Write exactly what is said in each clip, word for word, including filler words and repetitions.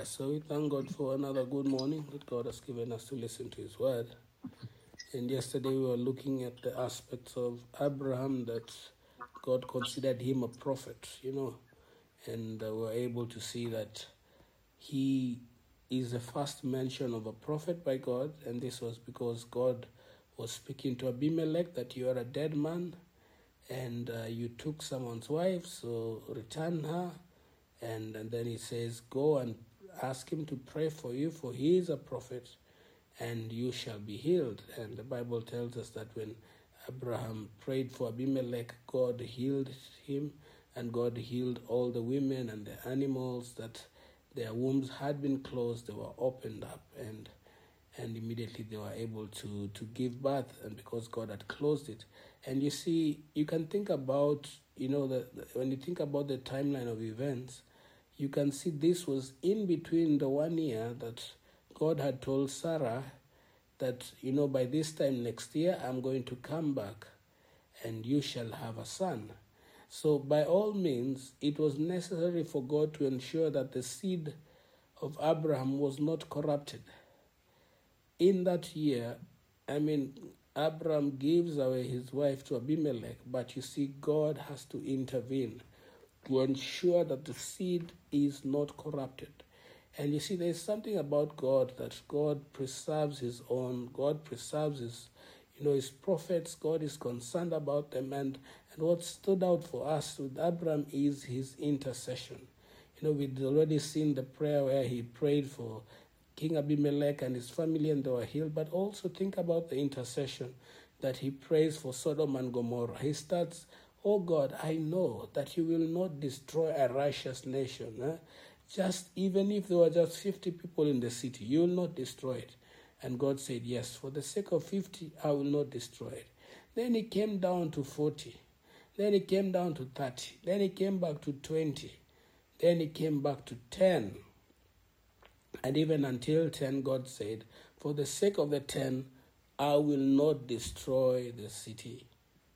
Yeah, so we thank God for another good morning that God has given us to listen to His word. And yesterday we were looking at the aspects of Abraham that God considered him a prophet, you know, and uh, we were able to see that he is the first mention of a prophet by God, and this was because God was speaking to Abimelech that you are a dead man and uh, you took someone's wife, so return her. And, and then he says, go and ask him to pray for you, for he is a prophet, and you shall be healed. And the Bible tells us that when Abraham prayed for Abimelech, God healed him, and God healed all the women and the animals that their wombs had been closed, they were opened up, and and immediately they were able to, to give birth, and because God had closed it. And you see, you can think about, you know, the, the, when you think about the timeline of events, you can see this was in between the one year that God had told Sarah that, you know, by this time next year, I'm going to come back and you shall have a son. So by all means, it was necessary for God to ensure that the seed of Abraham was not corrupted. In that year, I mean, Abraham gives away his wife to Abimelech, but you see, God has to intervene to ensure that the seed is not corrupted. And you see, there's something about God that God preserves his own, God preserves his, you know, his prophets, God is concerned about them. And, and what stood out for us with Abraham is his intercession. You know, we'd already seen the prayer where he prayed for King Abimelech and his family and they were healed, but also think about the intercession that he prays for Sodom and Gomorrah. He starts, oh God, I know that you will not destroy a righteous nation. Eh? Just even if there were just fifty people in the city, you will not destroy it. And God said, yes, for the sake of fifty, I will not destroy it. Then he came down to forty. Then he came down to thirty. Then he came back to twenty. Then he came back to ten. And even until ten, God said, for the sake of the ten, I will not destroy the city.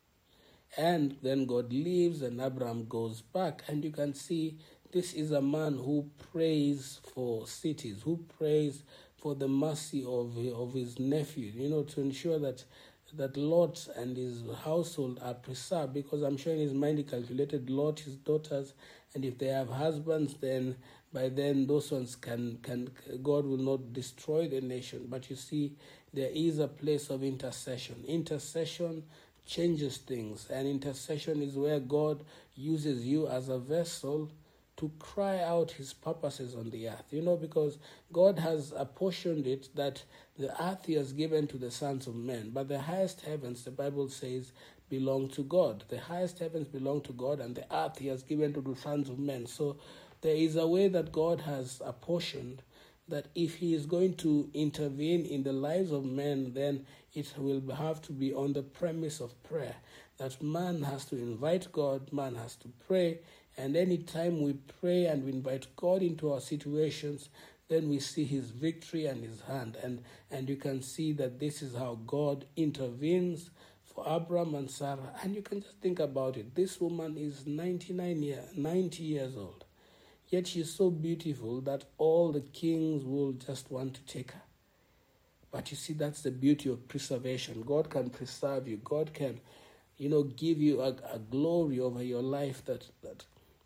And then God leaves and Abraham goes back. And you can see this is a man who prays for cities, who prays for the mercy of, of his nephew, you know, to ensure that that Lot and his household are preserved, because I'm sure in his mind he calculated Lot, his daughters, and if they have husbands, then by then those ones can, can God will not destroy the nation. But you see, there is a place of intercession. Intercession changes things, and intercession is where God uses you as a vessel to cry out his purposes on the earth, you know, because God has apportioned it that the earth he has given to the sons of men, but the highest heavens, the Bible says, belong to God. The highest heavens belong to God, and the earth he has given to the sons of men. So there is a way that God has apportioned that if he is going to intervene in the lives of men, then it will have to be on the premise of prayer, that man has to invite God, man has to pray. And any time we pray and we invite God into our situations, then we see his victory and his hand. And, and you can see that this is how God intervenes for Abraham and Sarah. And you can just think about it. This woman is ninety-nine year, ninety years old. Yet she's so beautiful that all the kings will just want to take her. But you see, that's the beauty of preservation. God can preserve you. God can, you know, give you a, a glory over your life that that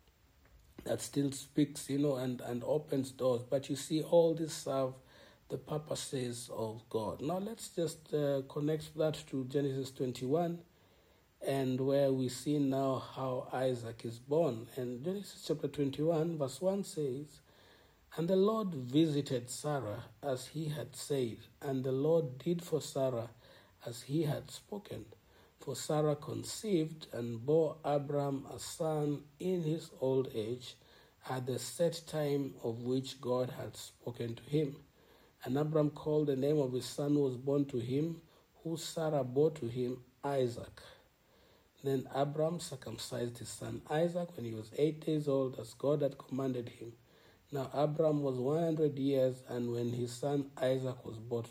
that still speaks, you know, and, and opens doors. But you see, all this serve the purposes of God. Now let's just uh, connect that to Genesis twenty-one, and where we see now how Isaac is born. And Genesis chapter twenty-one, verse one says, and the Lord visited Sarah as he had said, and the Lord did for Sarah as he had spoken. For Sarah conceived and bore Abram a son in his old age, at the set time of which God had spoken to him. And Abram called the name of his son who was born to him, who Sarah bore to him, Isaac. Then Abram circumcised his son Isaac when he was eight days old, as God had commanded him. Now Abram was one hundred years, and when his son Isaac was born,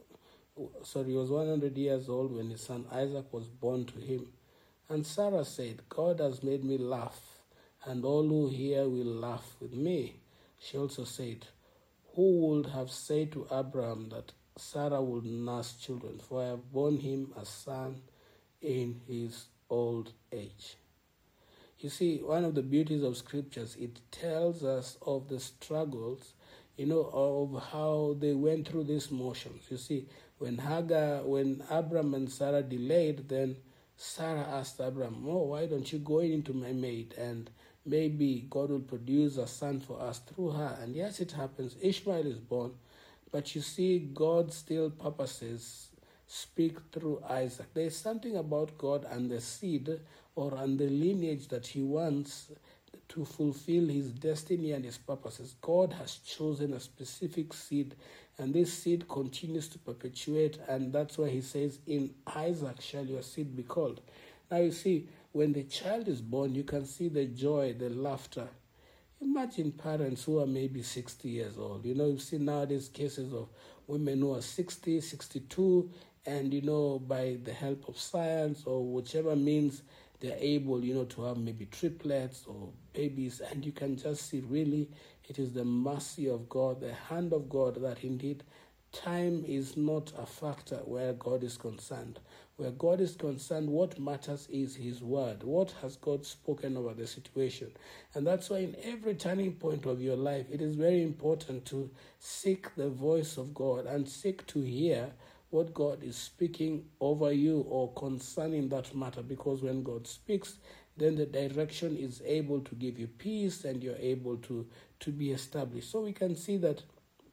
sorry, he was one hundred years old when his son Isaac was born to him. And Sarah said, God has made me laugh, and all who hear will laugh with me. She also said, who would have said to Abraham that Sarah would nurse children, for I have borne him a son in his old age. You see, one of the beauties of scriptures, it tells us of the struggles, you know, of how they went through these motions. You see, when Hagar, when Abraham and Sarah delayed, then Sarah asked Abraham, oh, why don't you go into my maid, and maybe God will produce a son for us through her. And yes, it happens. Ishmael is born. But you see, God still purposes speak through Isaac. There is something about God and the seed or and the lineage that he wants to fulfill his destiny and his purposes. God has chosen a specific seed, and this seed continues to perpetuate, and that's why he says, in Isaac shall your seed be called. Now you see, when the child is born, you can see the joy, the laughter. Imagine parents who are maybe sixty years old. You know, you've seen nowadays cases of women who are sixty, sixty-two, and, you know, by the help of science or whichever means, they're able, you know, to have maybe triplets or babies. And you can just see, really, it is the mercy of God, the hand of God, that indeed time is not a factor where God is concerned. Where God is concerned, what matters is his word. What has God spoken over the situation? And that's why in every turning point of your life, it is very important to seek the voice of God and seek to hear what God is speaking over you or concerning that matter. Because when God speaks, then the direction is able to give you peace and you're able to, to be established. So we can see that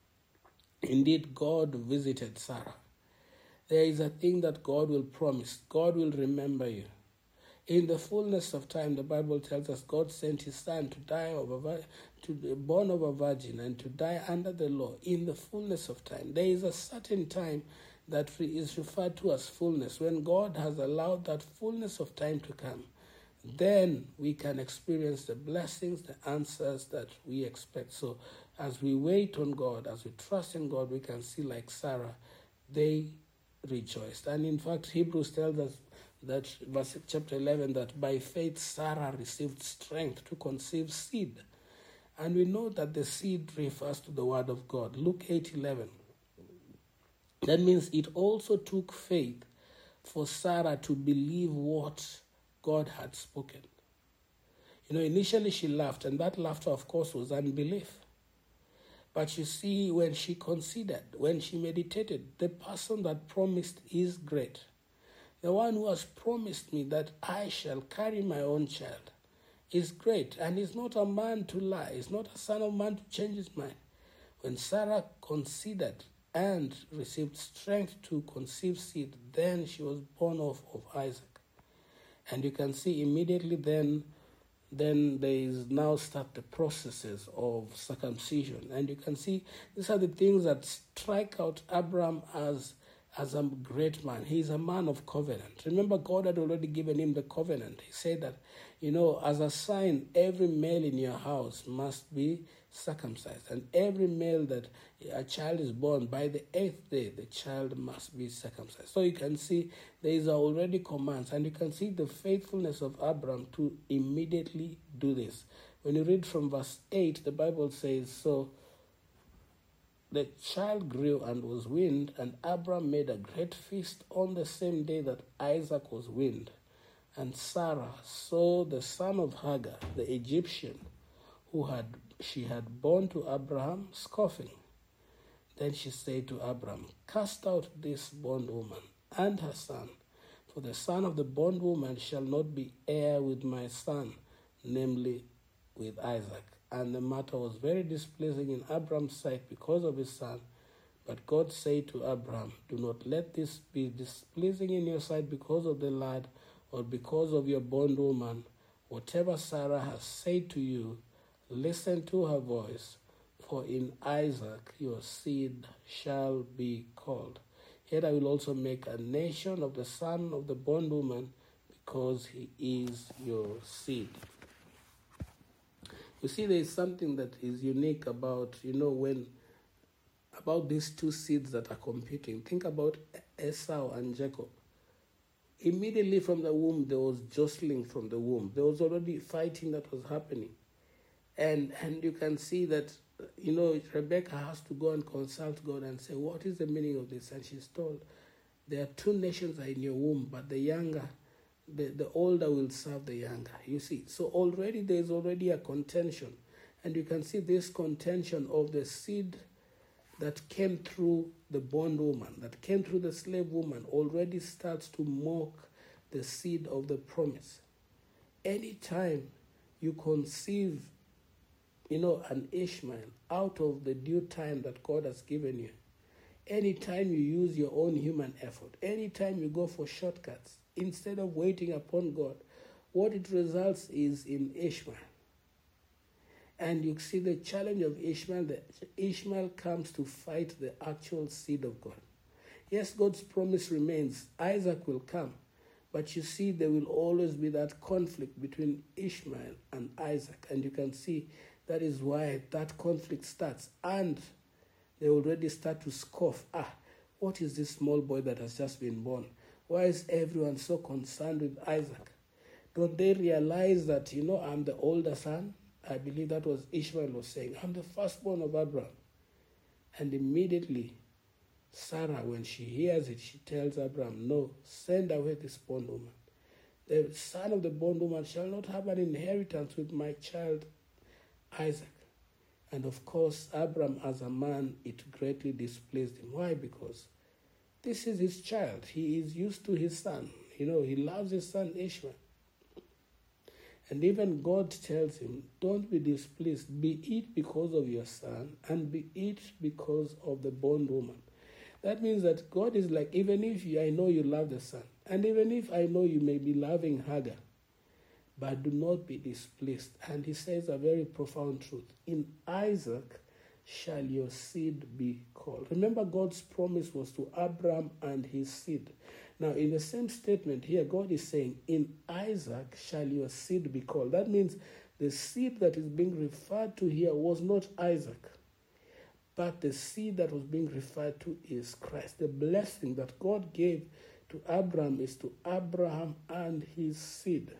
indeed God visited Sarah. There is a thing that God will promise. God will remember you. In the fullness of time, the Bible tells us God sent his son to die of a, to be born of a virgin and to die under the law in the fullness of time. There is a certain time that is referred to as fullness. When God has allowed that fullness of time to come, then we can experience the blessings, the answers that we expect. So as we wait on God, as we trust in God, we can see, like Sarah, they rejoiced. And in fact, Hebrews tells us that, verse chapter eleven, that by faith Sarah received strength to conceive seed. And we know that the seed refers to the word of God. Luke eight eleven. That means it also took faith for Sarah to believe what God had spoken. You know, initially she laughed, and that laughter, of course, was unbelief. But you see, when she considered, when she meditated, the person that promised is great. The one who has promised me that I shall carry my own child is great, and is not a man to lie, is not a son of man to change his mind. When Sarah considered and received strength to conceive seed, then she was born of, of Isaac. And you can see immediately then, then there is now start the processes of circumcision. And you can see these are the things that strike out Abraham as, as a great man. He is a man of covenant. Remember, God had already given him the covenant. He said that, you know, as a sign, every male in your house must be circumcised. And every male that a child is born, by the eighth day, the child must be circumcised. So you can see there is already commands, and you can see the faithfulness of Abraham to immediately do this. When you read from verse eight, the Bible says, so the child grew and was weaned, and Abraham made a great feast on the same day that Isaac was weaned. And Sarah saw the son of Hagar, the Egyptian, who had she had borne to Abraham, scoffing. Then she said to Abraham, cast out this bondwoman and her son, for the son of the bondwoman shall not be heir with my son, namely with Isaac. And the matter was very displeasing in Abraham's sight because of his son. But God said to Abraham, do not let this be displeasing in your sight because of the lad or because of your bondwoman. Whatever Sarah has said to you, listen to her voice, for in Isaac your seed shall be called. Yet I will also make a nation of the son of the bondwoman, because he is your seed. You see, there is something that is unique about, you know, when, about these two seeds that are competing. Think about Esau and Jacob. Immediately from the womb, there was jostling from the womb. There was already fighting that was happening. And and you can see that you know, Rebecca has to go and consult God and say, what is the meaning of this? And she's told, there are two nations are in your womb, but the younger, the, the older will serve the younger. You see, so already there's already a contention. And you can see this contention of the seed that came through the bondwoman, that came through the slave woman, already starts to mock the seed of the promise. Anytime you conceive, you know, an Ishmael out of the due time that God has given you, anytime you use your own human effort, anytime you go for shortcuts, instead of waiting upon God, what it results is in Ishmael. And you see the challenge of Ishmael, that Ishmael comes to fight the actual seed of God. Yes, God's promise remains, Isaac will come, but you see there will always be that conflict between Ishmael and Isaac. And you can see that is why that conflict starts. And they already start to scoff. Ah, what is this small boy that has just been born? Why is everyone so concerned with Isaac? Don't they realize that, you know, I'm the older son? I believe that was Ishmael was saying, I'm the firstborn of Abraham. And immediately, Sarah, when she hears it, she tells Abraham, no, send away this bondwoman. The son of the bondwoman shall not have an inheritance with my child Isaac. And of course, Abraham as a man, it greatly displeased him. Why? Because this is his child. He is used to his son. You know, he loves his son Ishmael. And even God tells him, don't be displeased. Be it because of your son, and be it because of the bondwoman. That means that God is like, even if you, I know you love the son, and even if I know you may be loving Hagar, but do not be displeased. And he says a very profound truth. In Isaac shall your seed be called. Remember, God's promise was to Abraham and his seed. Now, in the same statement here, God is saying, in Isaac shall your seed be called. That means the seed that is being referred to here was not Isaac, but the seed that was being referred to is Christ. The blessing that God gave to Abraham is to Abraham and his seed.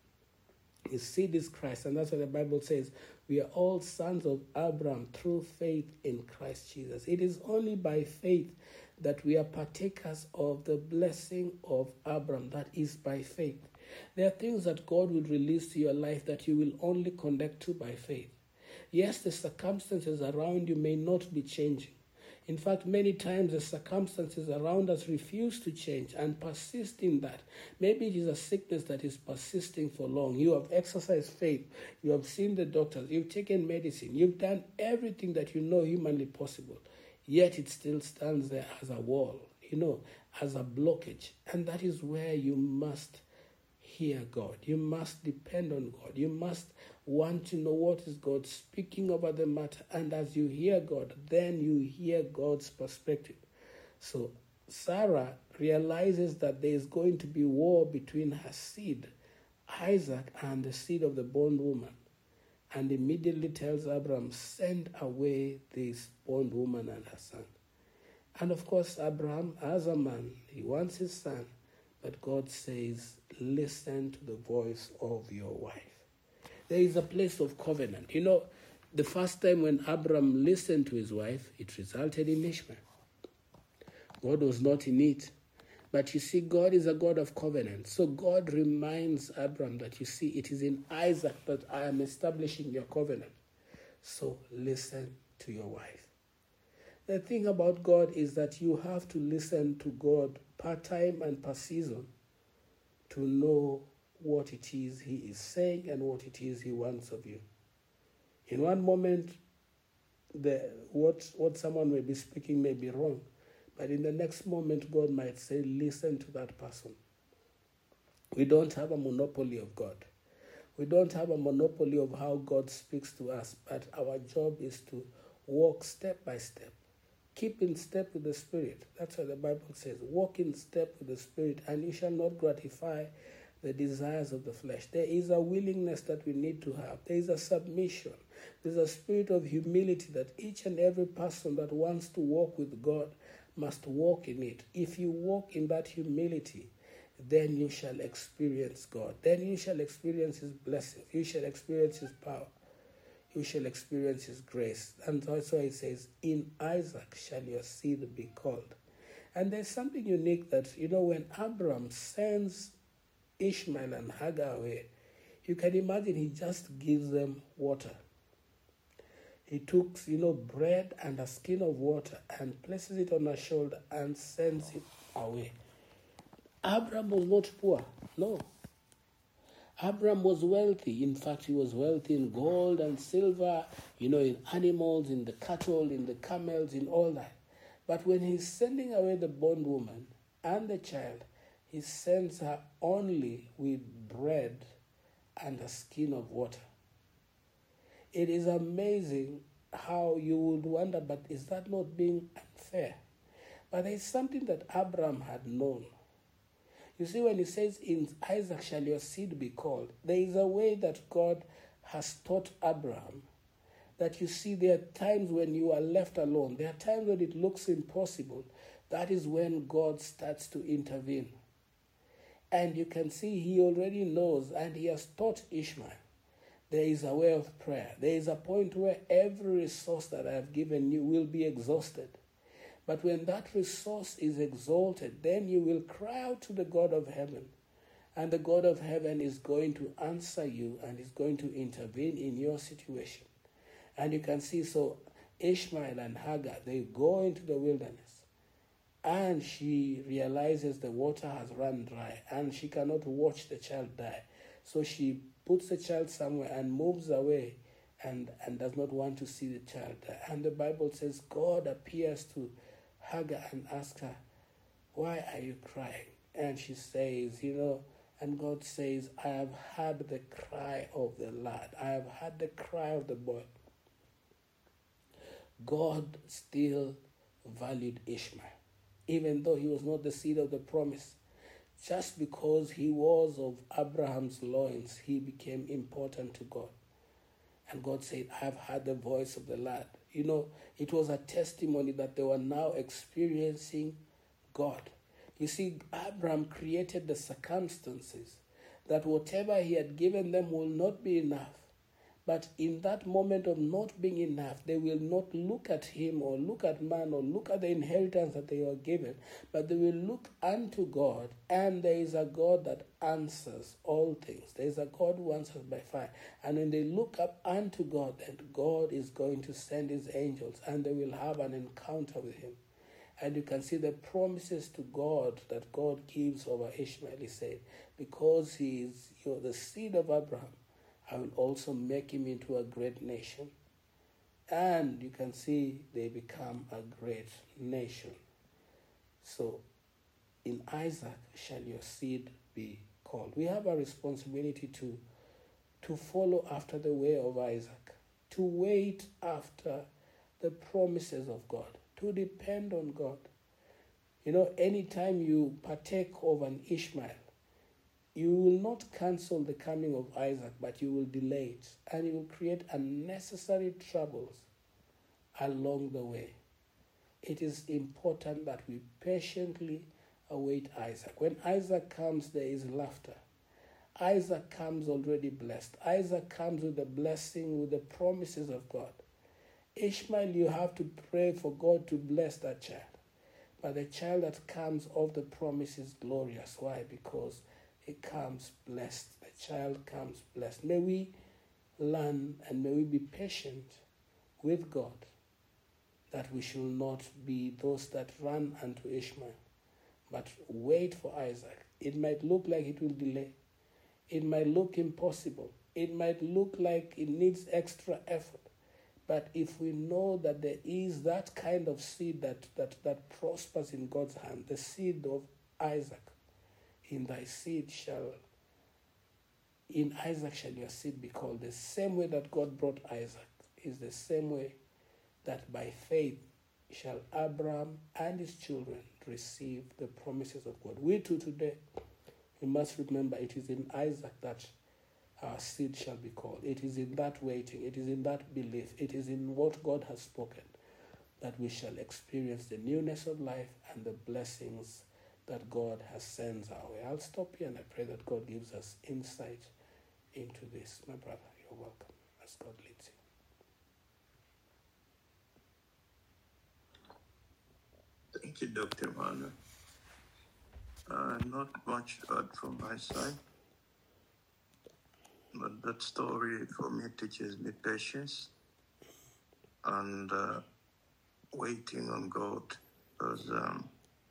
His seed is Christ, and that's what the Bible says. We are all sons of Abraham through faith in Christ Jesus. It is only by faith that we are partakers of the blessing of Abraham. That is by faith. There are things that God will release to your life that you will only connect to by faith. Yes, the circumstances around you may not be changing. In fact, many times the circumstances around us refuse to change and persist in that. Maybe it is a sickness that is persisting for long. You have exercised faith. You have seen the doctors. You've taken medicine. You've done everything that you know humanly possible. Yet it still stands there as a wall, you know, as a blockage. And that is where you must hear God. You must depend on God. You must want to know what is God speaking over the matter. And as you hear God, then you hear God's perspective. So Sarah realizes that there is going to be war between her seed, Isaac, and the seed of the bondwoman. And immediately tells Abraham, send away this bondwoman and her son. And of course, Abraham, as a man, he wants his son. But God says, listen to the voice of your wife. There is a place of covenant. You know, the first time when Abraham listened to his wife, it resulted in Ishmael. God was not in it. But you see, God is a God of covenant. So God reminds Abraham that, you see, it is in Isaac that I am establishing your covenant. So listen to your wife. The thing about God is that you have to listen to God part-time and per-season to know what it is he is saying and what it is he wants of you. In one moment, the what, what someone may be speaking may be wrong. But in the next moment, God might say, listen to that person. We don't have a monopoly of God. We don't have a monopoly of how God speaks to us, but our job is to walk step by step. Keep in step with the Spirit. That's what the Bible says. Walk in step with the Spirit, and you shall not gratify the desires of the flesh. There is a willingness that we need to have. There is a submission. There's a spirit of humility that each and every person that wants to walk with God must walk in it. If you walk in that humility, then you shall experience God. Then you shall experience his blessings. You shall experience his power. you shall experience his grace. And also it says, in Isaac shall your seed be called. And there's something unique that, you know, when Abraham sends Ishmael and Hagar away, you can imagine he just gives them water. He took, you know, bread and a skin of water and places it on her shoulder and sends it away. Abraham was not poor, no. Abraham was wealthy. In fact, he was wealthy in gold and silver, you know, in animals, in the cattle, in the camels, in all that. But when he's sending away the bondwoman and the child, he sends her only with bread and a skin of water. It is amazing how you would wonder, but is that not being unfair? But there is something that Abraham had known. You see, when he says, in Isaac shall your seed be called, there is a way that God has taught Abraham that, you see, there are times when you are left alone. There are times when it looks impossible. That is when God starts to intervene. And you can see he already knows, and he has taught Ishmael. There is a way of prayer. There is a point where every resource that I have given you will be exhausted. But when that resource is exalted, then you will cry out to the God of heaven. And the God of heaven is going to answer you and is going to intervene in your situation. And you can see, so Ishmael and Hagar, they go into the wilderness. And she realizes the water has run dry and she cannot watch the child die. So she puts the child somewhere and moves away and, and does not want to see the child die. And the Bible says God appears to Hagar and asks her, why are you crying? And she says, you know, and God says, I have heard the cry of the lad. I have heard the cry of the boy. God still valued Ishmael, even though he was not the seed of the promise. Just because he was of Abraham's loins, he became important to God. And God said, I have heard the voice of the lad. You know, it was a testimony that they were now experiencing God. You see, Abraham created the circumstances that whatever he had given them will not be enough. But in that moment of not being enough, they will not look at him or look at man or look at the inheritance that they were given, but they will look unto God, and there is a God that answers all things. There is a God who answers by fire. And when they look up unto God, then God is going to send his angels, and they will have an encounter with him. And you can see the promises to God that God gives over Ishmael. He said, because he is, you know, the seed of Abraham, I will also make him into a great nation. And you can see they become a great nation. So, in Isaac shall your seed be called. We have a responsibility to, to follow after the way of Isaac, to wait after the promises of God, to depend on God. You know, anytime you partake of an Ishmael, you will not cancel the coming of Isaac, but you will delay it. And you will create unnecessary troubles along the way. It is important that we patiently await Isaac. When Isaac comes, there is laughter. Isaac comes already blessed. Isaac comes with the blessing, with the promises of God. Ishmael, you have to pray for God to bless that child. But the child that comes of the promise is glorious. Why? Because it comes blessed. The child comes blessed. May we learn and may we be patient with God, that we should not be those that run unto Ishmael, but wait for Isaac. It might look like it will delay. It might look impossible. It might look like it needs extra effort. But if we know that there is that kind of seed that, that, that prospers in God's hand, the seed of Isaac, in thy seed shall, in Isaac shall your seed be called. The same way that God brought Isaac is the same way that by faith shall Abraham and his children receive the promises of God. We too today, we must remember it is in Isaac that our seed shall be called. It is in that waiting, it is in that belief, it is in what God has spoken that we shall experience the newness of life and the blessings that God has sent our way. I'll stop here and I pray that God gives us insight into this. My brother, you're welcome as God leads you. Thank you, Doctor Emmanuel. Uh, not much heard from my side, but that story for me teaches me patience and uh, waiting on God, because um,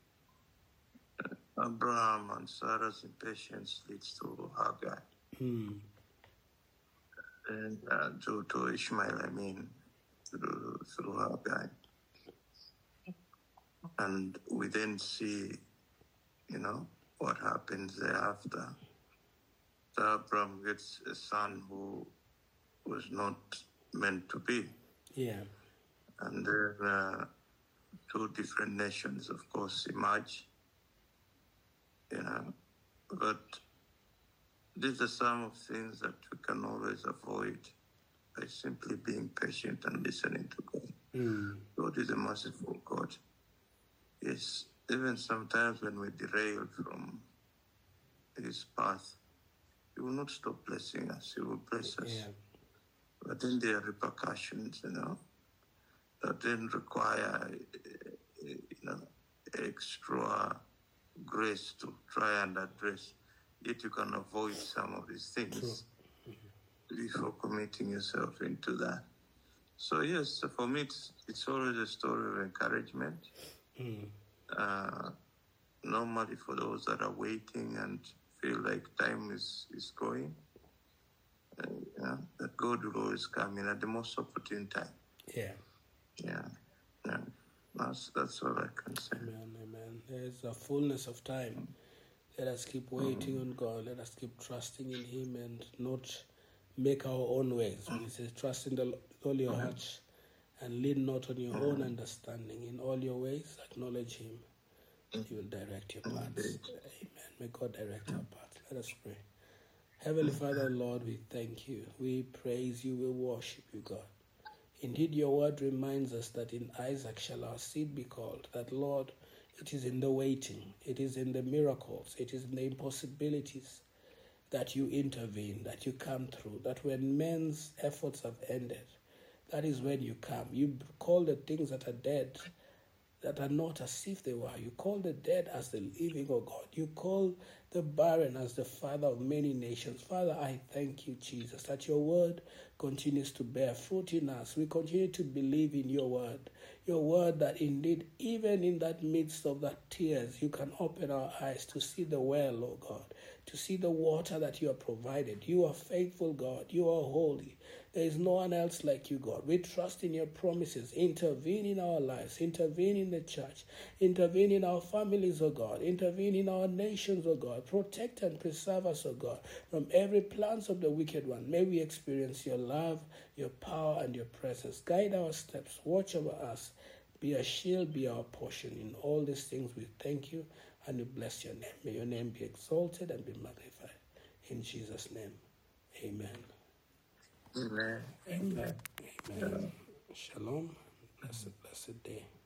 Abraham and Sarah's impatience leads to Hagar, Mm. and uh, to, to Ishmael, I mean, through, through Hagar. And we then see, you know, what happens thereafter. So Abraham gets a son who was not meant to be. Yeah. And then uh, two different nations, of course, emerge. You know, but these are some of things that we can always avoid by simply being patient and listening to God. Mm. God is a merciful God. Yes, even sometimes when we derail from His path, He will not stop blessing us. He will bless us. Yeah. But then there are repercussions, you know, that then require, you know, extra grace to try and address. Yet you can avoid some of these things mm-hmm. before committing yourself into that. So yes, for me, it's, it's always a story of encouragement. Mm. Uh, normally for those that are waiting and feel like time is, is going, uh, yeah, that God will always come in at the most opportune time. Yeah. Yeah. Yeah. That's, that's all I can say. Amen, amen. There's a fullness of time. Let us keep waiting mm. on God. Let us keep trusting in Him and not make our own ways. When He says, trust in the Lord with all your heart and lean not on your mm. own understanding. In all your ways, acknowledge Him. He will direct your paths. Amen. May God direct our paths. Let us pray. Heavenly Father, Lord, we thank you. We praise you. We worship you, God. Indeed, your word reminds us that in Isaac shall our seed be called. That, Lord, it is in the waiting, it is in the miracles, it is in the impossibilities that you intervene, that you come through, that when men's efforts have ended, that is when you come. You call the things that are dead, that are not as if they were. You call the dead as the living, O God. You call the barren as the father of many nations. Father, I thank you, Jesus, that your word continues to bear fruit in us. We continue to believe in your word. Your word that indeed, even in that midst of that tears, you can open our eyes to see the well, O God, to see the water that you have provided. You are faithful, God. You are holy. There is no one else like you, God. We trust in your promises. Intervene in our lives. Intervene in the church. Intervene in our families, O God. Intervene in our nations, O God. Protect and preserve us, O God, from every plans of the wicked one. May we experience your love, your power, and your presence. Guide our steps. Watch over us. Be a shield, be our portion. In all these things we thank you and we bless your name. May your name be exalted and be magnified. In Jesus' name, amen. Amen. Amen. Amen. Shalom. Blessed, blessed day.